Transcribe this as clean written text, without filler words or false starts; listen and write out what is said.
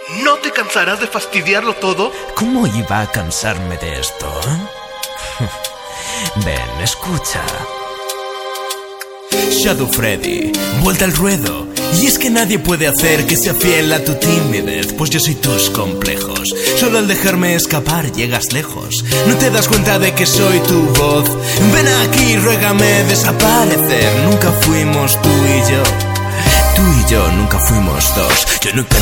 ¿No te cansarás de fastidiarlo todo? ¿Cómo iba a cansarme de esto? Ven, escucha. Shadow Freddy, vuelta al ruedo. Y es que nadie puede hacer que sea fiel a tu timidez, pues yo soy tus complejos. Solo al dejarme escapar llegas lejos. No te das cuenta de que soy tu voz. Ven aquí, ruégame desaparecer. Nunca fuimos tú y yo. Tú y yo nunca fuimos dos. Yo nunca